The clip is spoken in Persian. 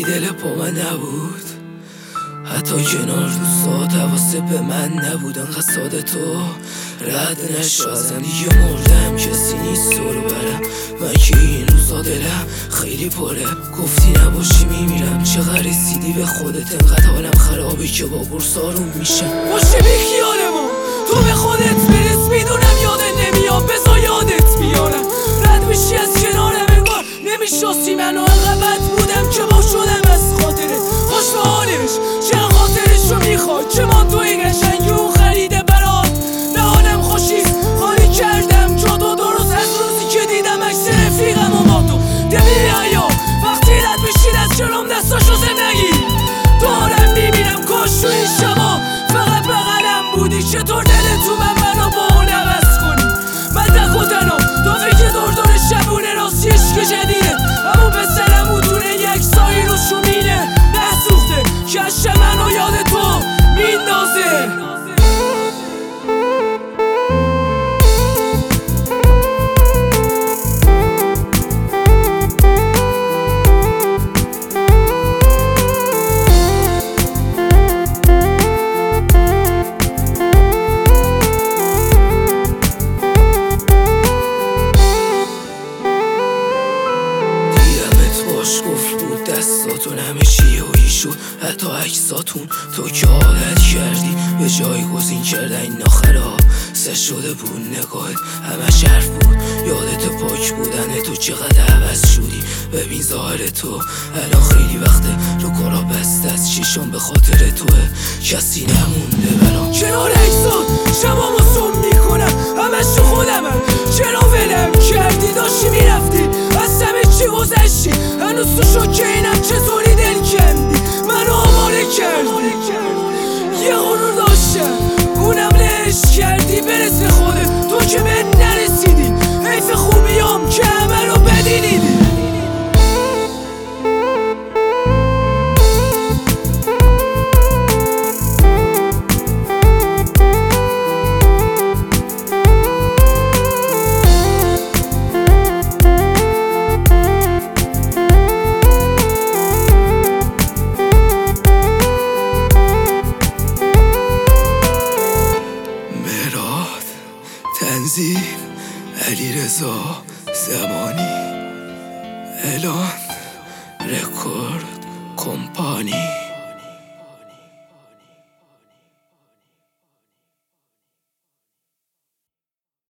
ولی دل با من نبود، حتی کنار روزات حواست به من نبود. انقدر ساده تو رد نشو ازم، دیگه مردم کسی نیست تو رو برم. من که این روزا دلم خیلی پره، گفتی نباشی میمیرم. چقدر رسیدی به خودت، انقدر حالم خرابه که با قرص آروم میشم. باشه بی خیالمون تو به خودت برس، میدونم یادت نمیاد، بذار یادت بیارم. رد بشی از کنارم انگار نمیشناسی منو، انقدر بد بودم که با شدم از خاطرت. خوش به حالش چرا خاطرش رو میخوای، چه مانتوی قشنگی اون خریده برات. نه حالم خوشیست خالی کردم جا تو درست از روزی که دیدم عکس رفیقم و با تو. دبی یا وقتی رد بشید از جلوم دستاشو نگیر، دارم میبینم کاش تو این شبا فقط بغلم بودی. چطور دلت تو منو با اون عوض کنی؟ من تک و تنها تا فکر دور شبونه راستیش که جدیده، همون پسرم بودونه یک سایی رو شومینه نسوخته کش منو یاد تو میندازه. گفت بود دستاتون همه چیه و ایشون، حتی عکساتون تو که عادت کردی به جایگزین کردن ناخرا سه شده بود. نگاهت همش حرف بود، یادت پاک بودن تو چقدر عوض شدی. ببین ظاهر تو الان خیلی وقته رو کارا بسته از چیشم به خاطر توه، کسی نمونده برام. کنار عکسات شبامو سم میکنم همش تو خودمم، چرا ولم کردی داشتی میرفتی از همه چی گذشتی. هنوز تو شوکه اینم چطوری دل کندی منو آماده کردی. یه غرور داشتم اونم لهش کردی، برس به خودت تو که به نرسیدی. حیف خوبیام که همه رو بدی دیدی. تنظیم علیرضا زمانی، اعلان رکورد کمپانی.